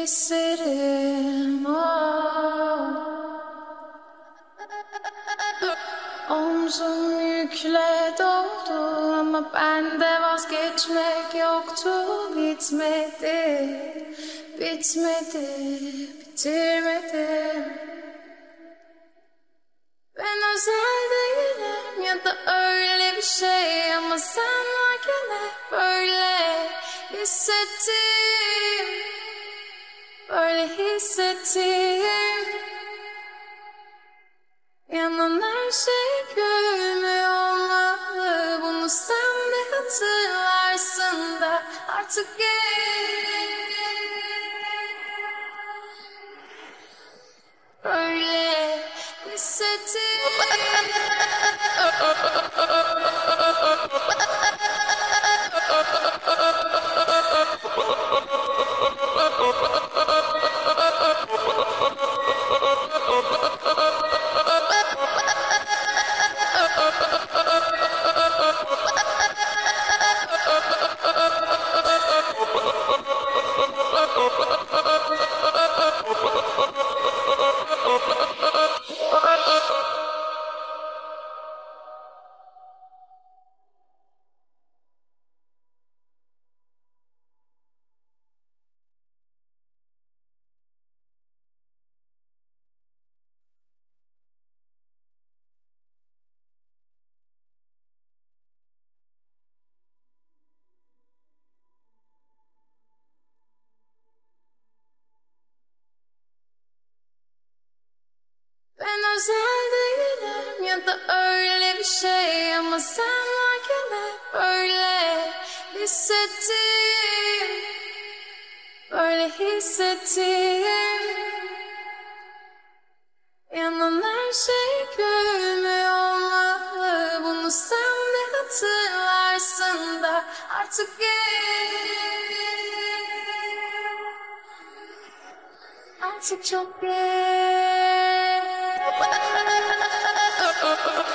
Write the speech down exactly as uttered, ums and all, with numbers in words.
hislerim oh. Omzum yükle doldu ama bende vazgeçmek yoktu. Bitmedi, bitmedi, bitirmedim. Ben özel değilim ya da öyle bir şey, ama sen varken hep böyle hissettim, böyle hissettim. Yanan her şey gülmüyor olmalı, bunu sen de hatırlarsın da artık gel. Böyle hissettim. Ben özel değilim ya da öyle bir şey, ama sen varken hep böyle hissettim, böyle hissettim. Yanan her şey gülmüyor olmalı, bunu sen de hatırlarsın da artık gel. Artık çok geç.